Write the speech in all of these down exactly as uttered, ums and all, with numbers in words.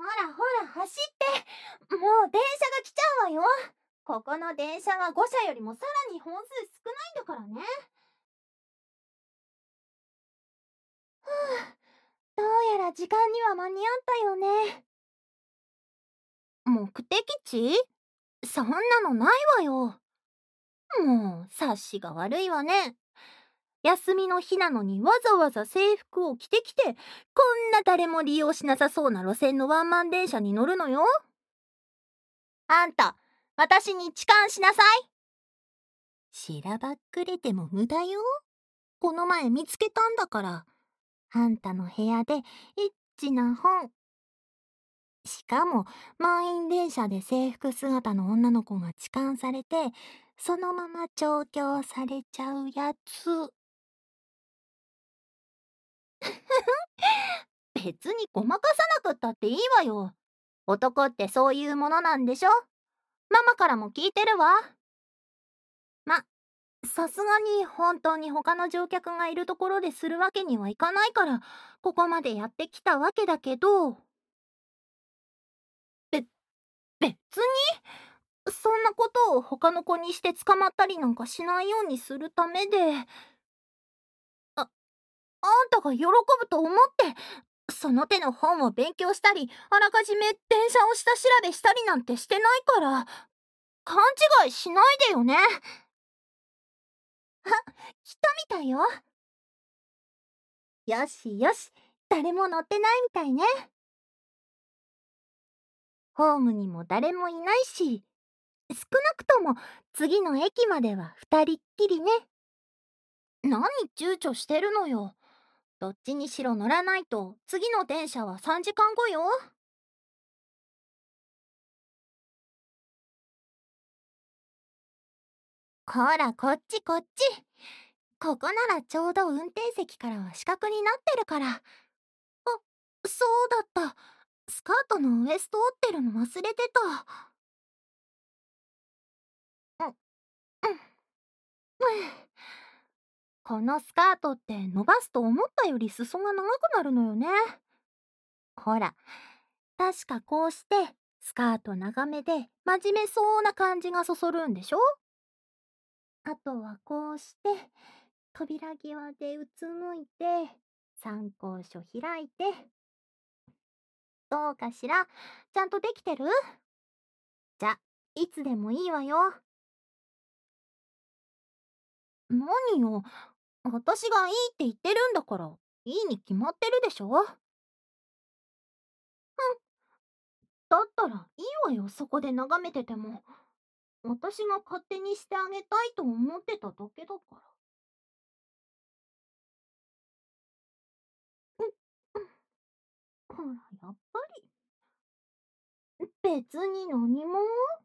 らほら走って。もう電車が来ちゃうわよ。ここの電車はごしゃよりもさらに本数少ないんだからね。ふう、どうやら時間には間に合ったよね。目的地？そんなのないわよ。もう察しが悪いわね。休みの日なのにわざわざ制服を着てきて、こんな誰も利用しなさそうな路線のワンマン電車に乗るのよ。あんた、私に痴漢しなさい。しらばっくれても無駄よ。この前見つけたんだから。あんたの部屋でエッチな本。しかも満員電車で制服姿の女の子が痴漢されて、そのまま調教されちゃうやつ。別にごまかさなくったっていいわよ。男ってそういうものなんでしょ。ママからも聞いてるわ。ま、さすがに本当に他の乗客がいるところでするわけにはいかないから、ここまでやってきたわけだけど。べ、別にそんなことを他の子にして捕まったりなんかしないようにするためで、あ、あんたが喜ぶと思って、その手の本を勉強したり、あらかじめ電車を下調べしたりなんてしてないから、勘違いしないでよね。あ、来たみたいよ。よしよし、誰も乗ってないみたいね。ホームにも誰もいないし、少なくとも次の駅までは二人っきりね。何躊躇してるのよ。どっちにしろ乗らないと次の電車はさんじかんごよ。ほらこっちこっち。ここならちょうど運転席からは死角になってるから。あ、そうだった。スカートのウエスト折ってるの忘れてた。うん、うん、うん。このスカートって伸ばすと思ったより裾が長くなるのよね。ほら、確かこうしてスカート長めで真面目そうな感じがそそるんでしょ。あとはこうして扉際でうつむいて参考書開いて。どうかしら、ちゃんとできてる？じゃ、いつでもいいわよ。何よ、私がいいって言ってるんだから、いいに決まってるでしょ。うん、だったらいいわよ、そこで眺めてても。私が勝手にしてあげたいと思ってただけだから。うん、うん、ほら、やっぱり。別に何も。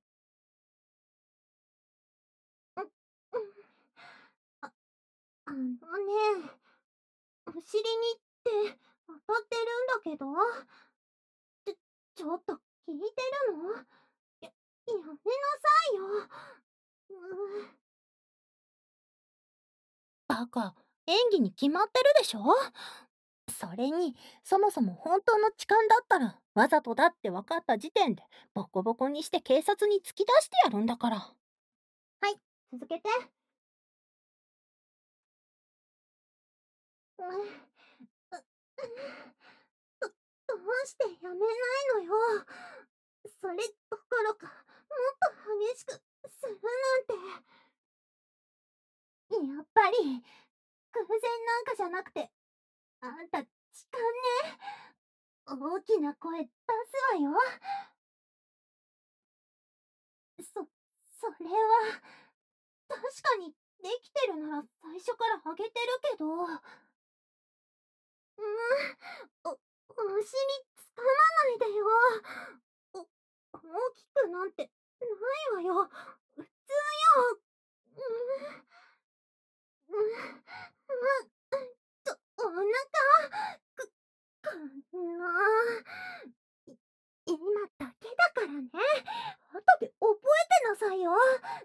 うん、うん。あ、あのね、お尻にって当たってるんだけど。ちょ、ちょっと聞いてるの？や、やめなさいよ。うー。バカ、演技に決まってるでしょ。それに、そもそも本当の痴漢だったら、わざとだって分かった時点で、ボコボコにして警察に突き出してやるんだから。はい、続けて。うん、う、う、ど、どうしてやめないのよ。それどころか、もっと激しくするなんて。やっぱり、偶然なんかじゃなくて、あんた痴漢ね。大きな声出すわよ。そ、それは、確かにできてるなら最初からあげてるけど。うーん、お、お尻つかまないでよ。お、大きくなんてないわよ。普通よ。うーん、うーん、うーん、と、お腹、く、こんな。い、今だけだからね。後で覚えてなさいよ。う、う、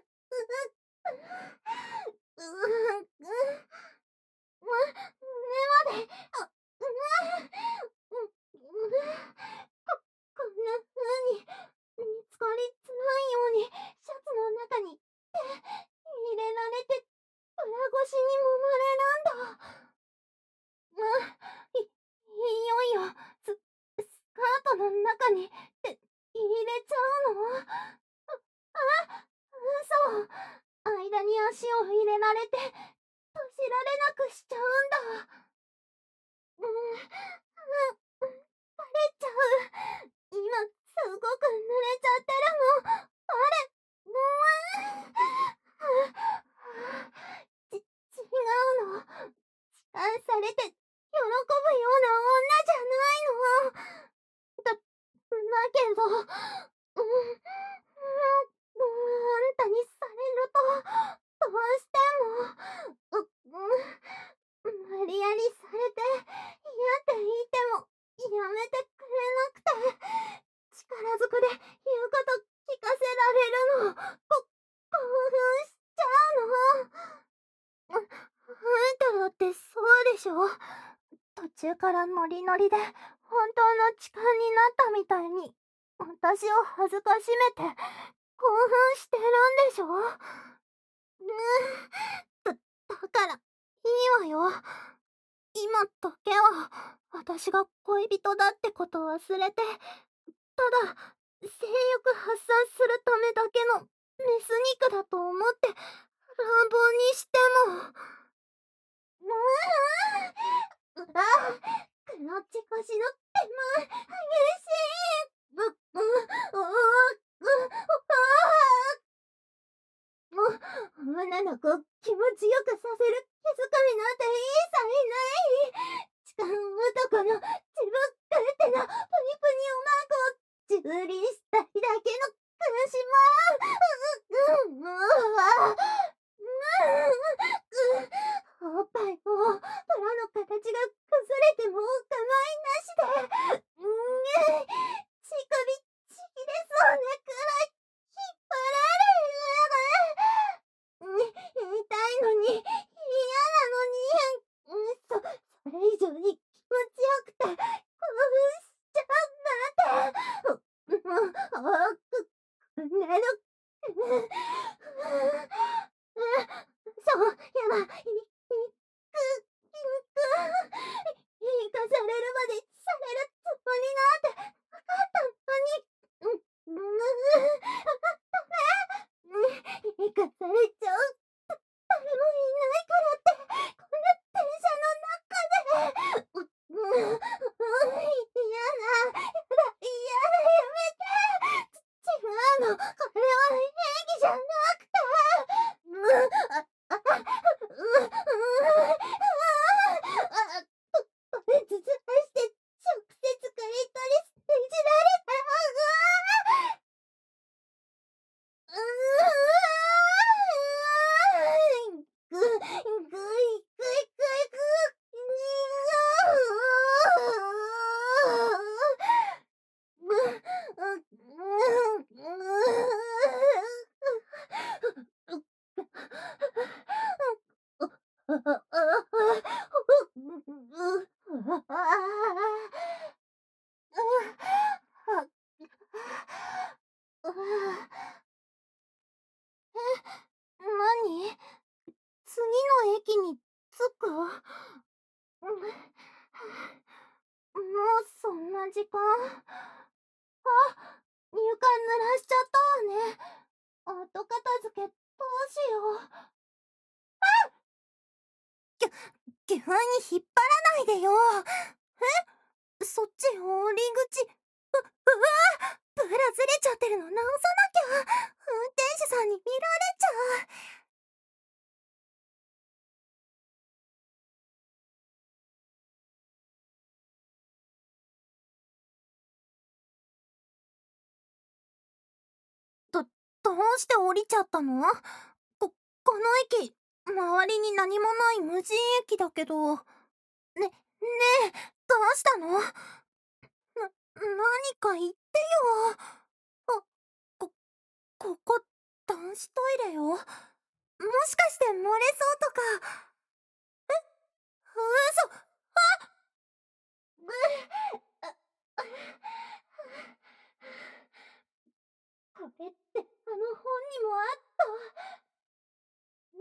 う、う、う、ま、胸まで、あ、う、う、う、 に、って入れちゃうの？あ、嘘。間に足を入れられて、閉じられなくしちゃうんだ。うん、うん、バレちゃう。今、すごく濡れちゃってるの。バレ、うーん。ち、違うの。痴漢されて、喜ぶような女じゃないの。だ、だけど、うん、うん、あんたにされると、どうしても、う、うん、無理やりされて、嫌って言っても、やめてくれなくて、力ずくで言うこと聞かせられるの、こ、興奮しちゃうの。あ、あんただってそうでしょ？途中からノリノリで、本当の痴漢になったみたいに、私を恥ずかしめて、興奮してるんでしょ？うーん、だ、だから、いいわよ。今だけは、私が恋人だってこと忘れて、ただ、性欲発散するためだけのメス肉だと思って乱暴にしても。うーん、うわ、クロチ腰の手間、激しい。う、う、う、う、う、もう、女の子を気持ちよくさせる気遣いなんて一切ない。痴漢男の自分勝手なプニプニおまんこを蹂躙したいだけの苦しまん。う、う、う、うわ、う、う、おっぱいも、虎の形が崩れてもお構いなしで、うん、乳首ちぎれそうなくらい引っ張られる。うん、痛いのに、嫌なのに、うん、そ、それ以上に気持ちよくて、興奮しちゃうんだって。う、もう、お、く、くねる。う、う、そう、やだ、い、い、く、いく、行かされるまでされるつもりなんて、わかったのに。うん、うん、ダメ。行かされちゃう。だ、誰もいないからって、こんな電車の中で。う、うん、うん、嫌だ、やだ、嫌だ、やめて。ち、違うの、これは演技じゃなくて。うん、あ、あ、う、う、う、あ、あ、と、とりずずらして、直接クリトリスでいじられたら、うわー、うー、ぐ、ぐい、ぐいぐいぐ、にがー、う、う、う、なに？次の駅に着く？もうそんな時間。あ、入管濡らしちゃったわね。後片付けどうしよう。ぎゅ、急に引っ張らないでよ。え？そっち降り口。う、うわ！ブラずれちゃってるの直さなきゃ。運転手さんに見られちゃう。ど、どうして降りちゃったの？こ、この駅、周りに何もない無人駅だけど。ね、ねえ、どうしたの？な、何か言ってよ。あ、こ、ここ、男子トイレよ。もしかして漏れそうとか。嘘。あ、う、あ、これってあの本にもあった。う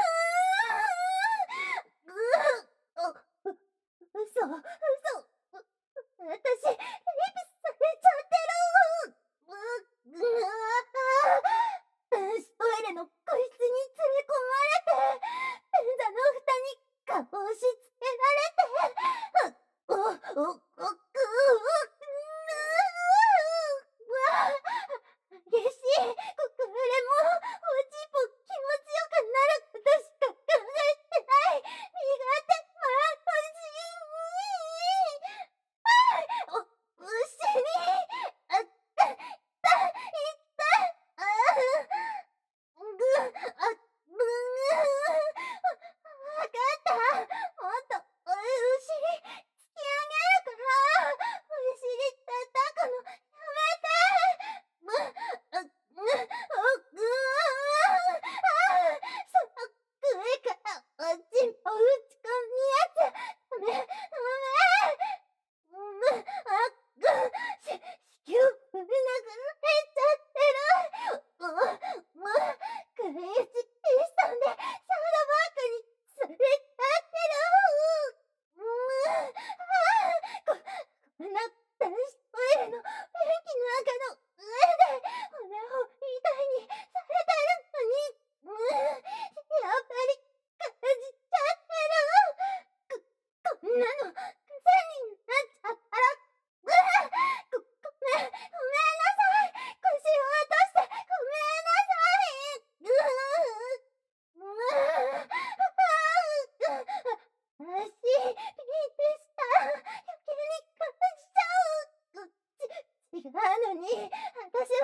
ー、う、う、嘘、嘘。う、私、レイプされちゃってる。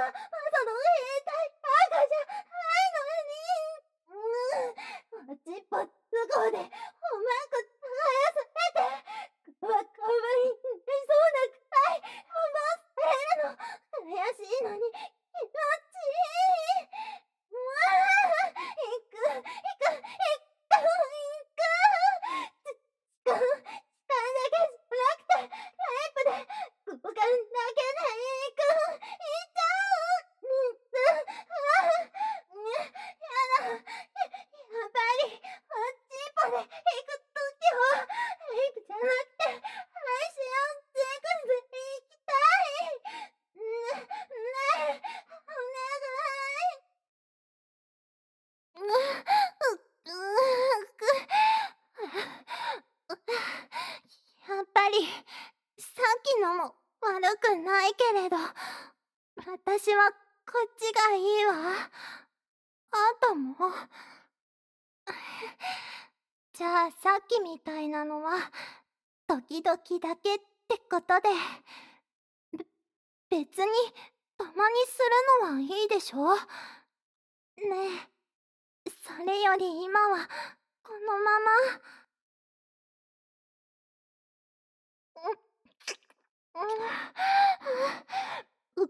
はその兵隊赤じゃないのに。うーん、ちっぽ都合でうまく生やされて、わかわいいそうなくらいもうされるの悔しいのに気持ちいい。うわあ、行く行く行く行く。つつかんつかんだけじゃなくてライプで動かんだけで行く。行っちゃう。うんああ、やだ。ややっぱりあっちっぽで行くときはライプじゃなくて配信をゼクで行きたい。ねねえお願い。うううくやっぱりさっきのも悪くないけれど、私はこっちがいいわ。あんたも。じゃあさっきみたいなのは時々だけってことで。べ別にたまにするのはいいでしょ。ねえ、それより今はこのまま。う、う、う、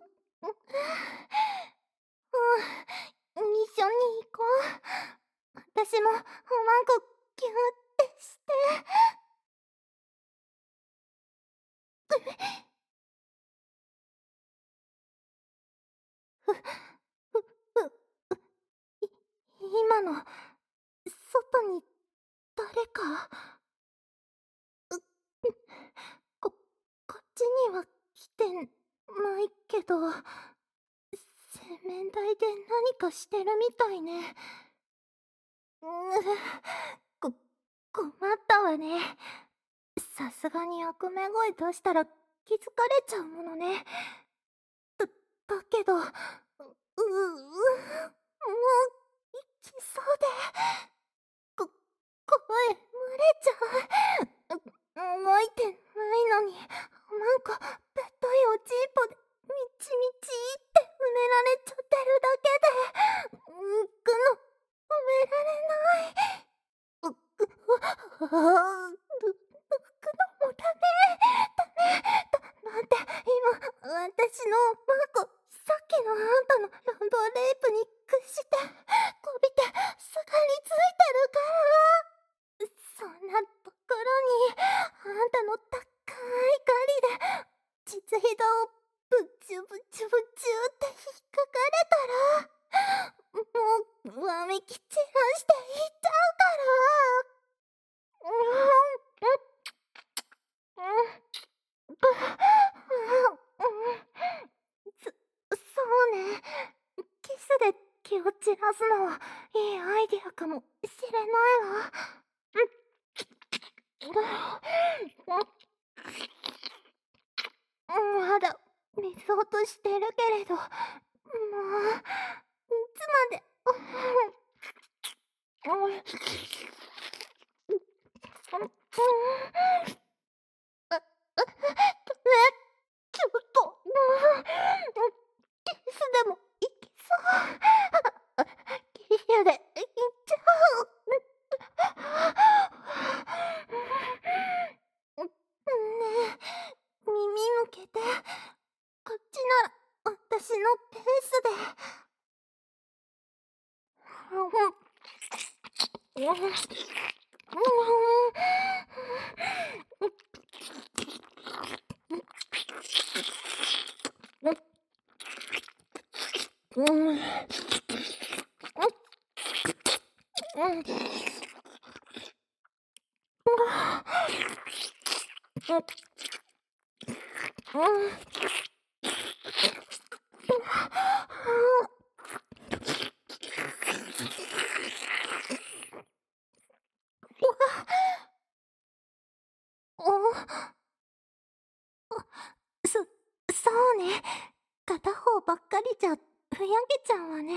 うん、一緒に行こう。私もおまんこギューってして。ふ、ふ、ふ、い、今の、外に誰か。う、こ、こっちには来てないけど、洗面台で何かしてるみたいね。うこ、困ったわね。さすがに悪目声出したら気づかれちゃうものね。だ、だけど、う、う、う、もう、行きそうで。こ、声漏れちゃう。動いてないのに、なんか、べったいおちんぽで、みちみちって埋められちゃってるだけで、浮くの、埋められない。う、う、ああ、ぬ、抜くのもダメ、ダメ、だ、なんて、今、私のマーコ、さっきのあんたのランドレイプに屈して、こびて、すがりついてるから。そんなところに、あんたの高い狩りで、実費道をブチュブチュブチュって引っかかれたら、もう、わめき散らしていっちゃうから。うん、うん、うん、そ、そうね。キスで気を散らすのはいいアイディアかもしれないわ。まだ水落としてるけれど、もういつまで。ちょっとキスでもいきそう。キスでいっちゃう。ねえ、耳向けて。こっちなら私のペースで。うん、うん、そ、そうね。片方ばっかりじゃふやけちゃうわね。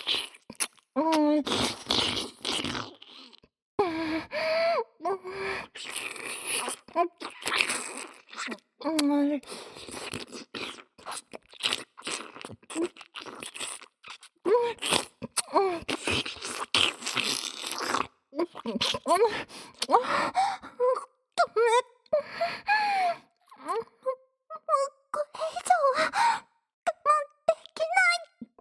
うん。 め、もうこれ以上は我慢できない。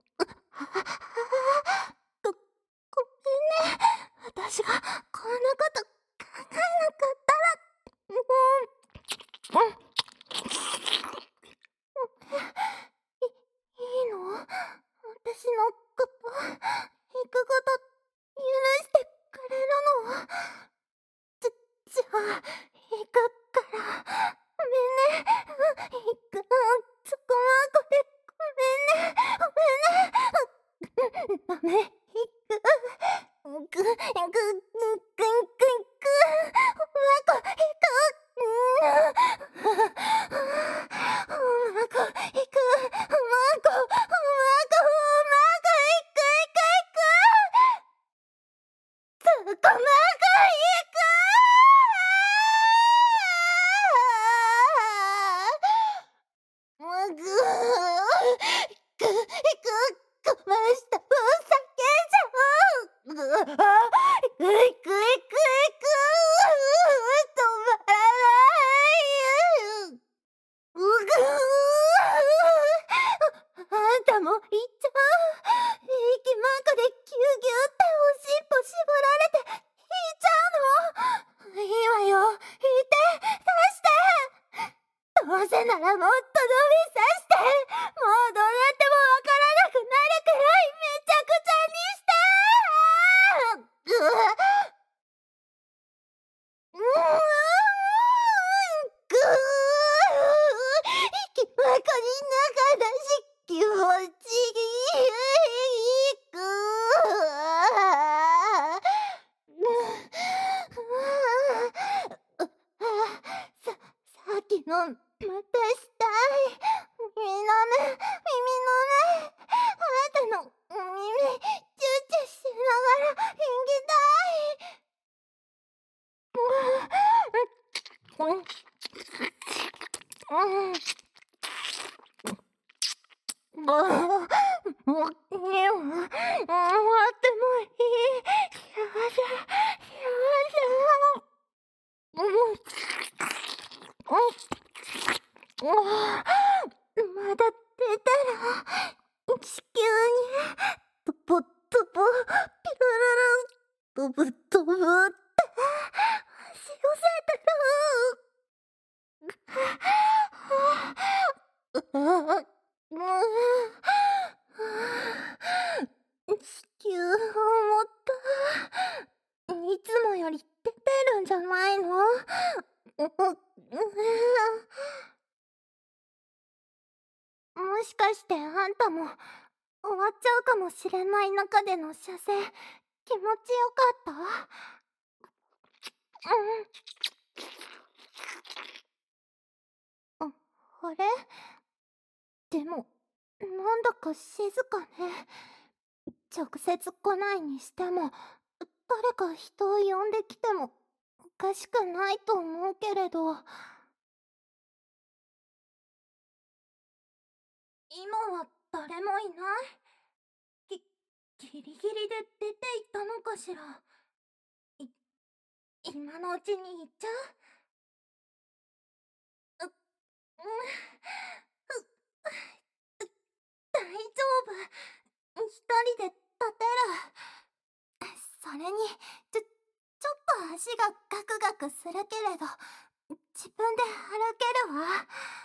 ご、ごめんね。私がこんなこと考えなかったら。うん、うん。い、いいの？私のこと、行くこと許してくれるの？じ、じゃあ、行くから。ごめんね。行く。そこはこれ、ごめんね。ごめんね。ダメ。行く。行く。行く。行く。行く。行く。おまこ、行く。うん。おまこ、行く。おまこ、おまこ、おまこ、おまこ、行く。行く。行く。そこまこ、行く。もぐー。く、く、こましたお酒じゃん。ぐあ、いくいくいくいく。止まらない。うぐー。あ、あんたも行っちゃう。息まかでギュギュっておしっぽ絞られて引いちゃうの？いいわよ。引いて、出して。どうせならもっと伸びさして、もうどうやってもわからなくなるくらいめちゃくちゃにして。うわ、うーん、ぐー。息まかりながらし気持ちいい。ぐー。さ、さっきのまたしたい。耳の目、耳の目。あなたの耳、チューチューしながら演技たい。うん。うん。もう、もう、いいわ。終わってもいい。幸せ、幸せ。うん。うん。まだ出たら、地球に、とぼとぼ、ピルルル、とぶとぶって、押し寄せてる。ああ、もう、地球を思った。いつもより出てるんじゃないの？もしかしてあんたも終わっちゃうかもしれない中での射精、気持ちよかった？うん。あ、あれ？でも、なんだか静かね。直接来ないにしても、誰か人を呼んできてもおかしくないと思うけれど。今は誰もいない？ぎ、ギリギリで出て行ったのかしら。い、今のうちに行っちゃう？う、うん、う、大丈夫。一人で立てる。それに、ちょ、ちょっと足がガクガクするけれど、自分で歩けるわ。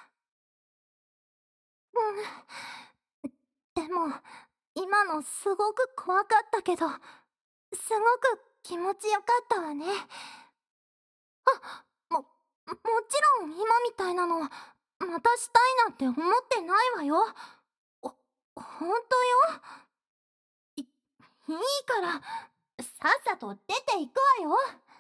うん。でも、今のすごく怖かったけど、すごく気持ちよかったわね。あ、も、もちろん今みたいなの、またしたいなんて思ってないわよ。ほ、ほんとよ。い、いいから、さっさと出ていくわよ。